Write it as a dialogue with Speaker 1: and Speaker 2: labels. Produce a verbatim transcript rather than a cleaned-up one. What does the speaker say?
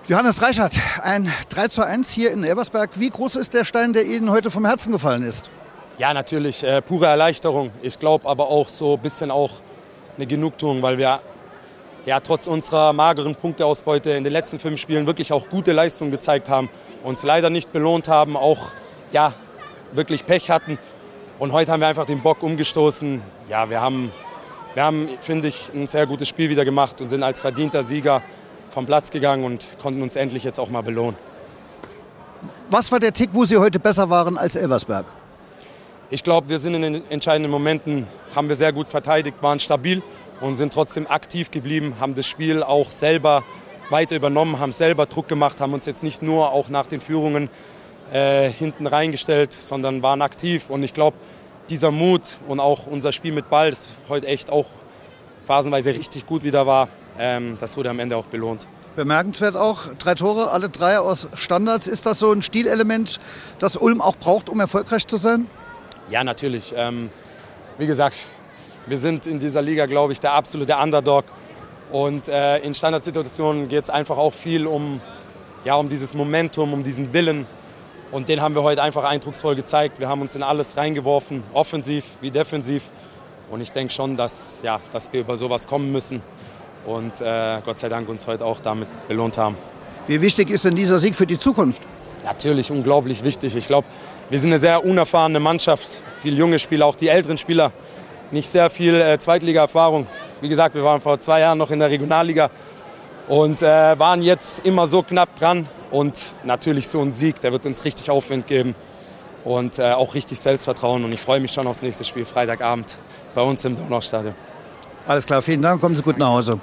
Speaker 1: Johannes Reichert, ein drei zu eins hier in Elversberg. Wie groß ist der Stein, der Ihnen heute vom Herzen gefallen ist?
Speaker 2: Ja, natürlich, äh, pure Erleichterung. Ich glaube aber auch so ein bisschen auch eine Genugtuung, weil wir ja trotz unserer mageren Punkteausbeute in den letzten fünf Spielen wirklich auch gute Leistungen gezeigt haben, uns leider nicht belohnt haben, auch ja wirklich Pech hatten. Und heute haben wir einfach den Bock umgestoßen. Ja, wir haben, wir haben, finde ich, ein sehr gutes Spiel wieder gemacht und sind als verdienter Sieger vom Platz gegangen und konnten uns endlich jetzt auch mal belohnen.
Speaker 1: Was war der Tick, wo Sie heute besser waren als Elversberg?
Speaker 2: Ich glaube, wir sind in den entscheidenden Momenten, haben wir sehr gut verteidigt, waren stabil und sind trotzdem aktiv geblieben, haben das Spiel auch selber weiter übernommen, haben selber Druck gemacht, haben uns jetzt nicht nur auch nach den Führungen äh, hinten reingestellt, sondern waren aktiv. Und ich glaube, dieser Mut und auch unser Spiel mit Ball, das heute echt auch phasenweise richtig gut wieder war, ähm, das wurde am Ende auch belohnt.
Speaker 1: Bemerkenswert auch, drei Tore, alle drei aus Standards. Ist das so ein Stilelement, das Ulm auch braucht, um erfolgreich zu sein?
Speaker 2: Ja, natürlich. Ähm, wie gesagt, wir sind in dieser Liga, glaube ich, der absolute Underdog. Und äh, in Standardsituationen geht es einfach auch viel um, ja, um dieses Momentum, um diesen Willen. Und den haben wir heute einfach eindrucksvoll gezeigt. Wir haben uns in alles reingeworfen, offensiv wie defensiv. Und ich denke schon, dass, ja, dass wir über sowas kommen müssen. Und äh, Gott sei Dank uns heute auch damit belohnt haben.
Speaker 1: Wie wichtig ist denn dieser Sieg für die Zukunft?
Speaker 2: Natürlich unglaublich wichtig. Ich glaube, wir sind eine sehr unerfahrene Mannschaft. Viele junge Spieler, auch die älteren Spieler. Nicht sehr viel äh, Zweitliga-Erfahrung. Wie gesagt, wir waren vor zwei Jahren noch in der Regionalliga und äh, waren jetzt immer so knapp dran. Und natürlich so ein Sieg, der wird uns richtig Aufwind geben und äh, auch richtig Selbstvertrauen. Und ich freue mich schon aufs nächste Spiel, Freitagabend bei uns im Donaustadion.
Speaker 1: Alles klar, vielen Dank, kommen Sie gut nach Hause.